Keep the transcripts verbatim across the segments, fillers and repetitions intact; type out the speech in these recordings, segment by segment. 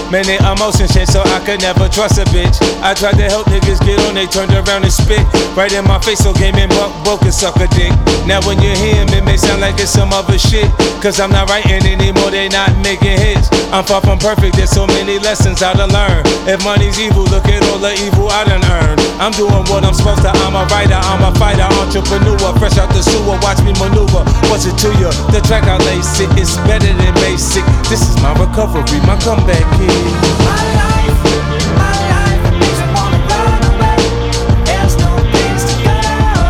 Many emotions change, so I could never trust a bitch. I tried to help niggas get on, they turned around and spit right in my face, so game and buck, broke and suck a dick. Now when you hear him, it may sound like it's some other shit, cause I'm not writing anymore, they not making hits. I'm far from perfect, there's so many lessons I done learn. If money's evil, look at all the evil I done earned. I'm doing what I'm supposed to, I'm a writer, I'm a fighter, entrepreneur, fresh out the sewer, watch me maneuver. What's it to you? The track I lace it, it's better than basic. This is my recovery, my comeback kid. My life, my life makes me wanna run away. There's no place to go,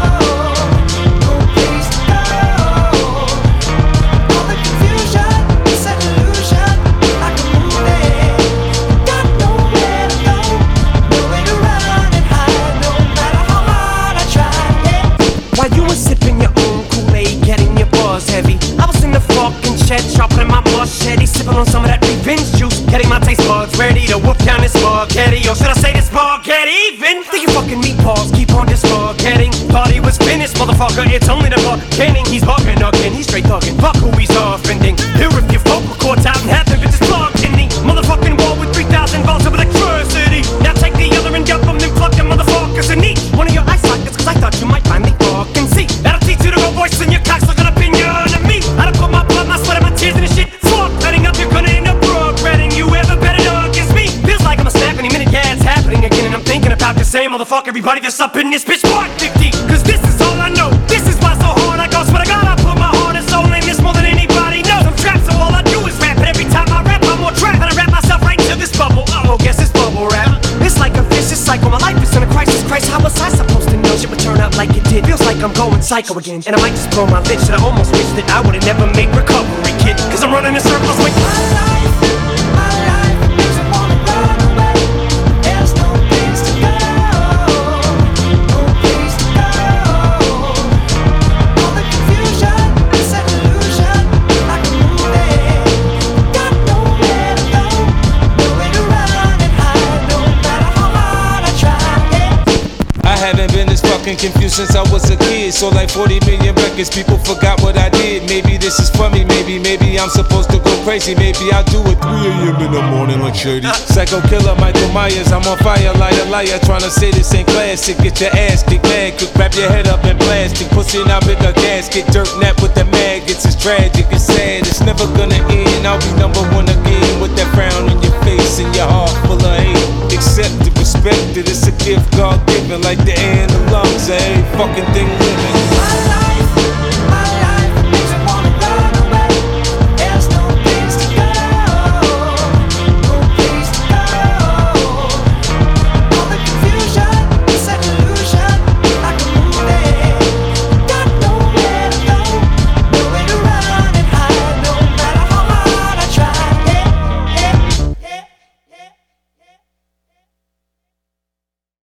no place to go. All the confusion is an illusion, like a movie. Got nowhere to go, nowhere to run and hide, no matter how hard I try. Yeah. While you were sipping your own Kool-Aid, getting your buzz heavy, I was in the fucking shed, sharpening my machete, sipping on some of that revenge juice, getting my taste buds ready to whoop down this spaghetti. Or should I say this spaghetti even? Think you fucking meatballs keep on this spaghetti. Thought he was finished, motherfucker, it's only the beginning. He's bugging again, he's straight thugging. Fuck who he's offending. Here if your vocal cords out and half of it is plugged in the motherfucking wall with three thousand volts of electricity. Now take the other end up them, then plug them motherfuckers in each one of your eye sockets, cause I thought you might finally fucking see. That'll teach you to go voice in your cocksucking opinion of me. I done put my blood, my sweat, and my tears in this shit. Fuck, cutting up, you're gonna end up regretting you ever better know against me. Feels like I'm a snap any minute, yeah, it's happening again. And I'm thinking about the same motherfucker, everybody that's up in this bitch. Part fifty, cause this is all I know. This is why so hard I go. Swear to God, I put my heart and soul in this more than anybody knows. I'm trapped, so all I do is rap. And every time I rap, I'm more trapped. And I rap myself right into this bubble. Oh, guess it's bubble rap. It's like a vicious cycle. My life is in a crisis. Christ, how was I supposed to know shit would turn out like it did? Feels like I'm going psycho again. And I might just blow my lid. Should I almost wish that I would've never made recovery, kid? Cause I'm running in circles with My life, my life makes me wanna run away. There's no place to go, no place to go. All the confusion is an illusion, like a movie. Got nowhere to go, nowhere to run and hide, no matter how hard I try. Yeah. I haven't been this fucking confused since I was a kid. So like forty million records, people forgot what I did. Maybe this is for me, maybe, maybe I'm supposed to go crazy. Maybe I'll do it three a.m. in the morning like Shady. Psycho killer Michael Myers, I'm on fire, liar, liar. Tryna say this ain't classic, get your ass kicked, mad quick, wrap your head up in plastic. Pussy now make a gasket, dirt nap with the maggots. It's tragic, it's sad, it's never gonna end. I'll be number one again with that frown on your face and your heart full of hate. Accept it, respect it, it's a gift God given, like the air and the lungs, every fucking thing living. My life.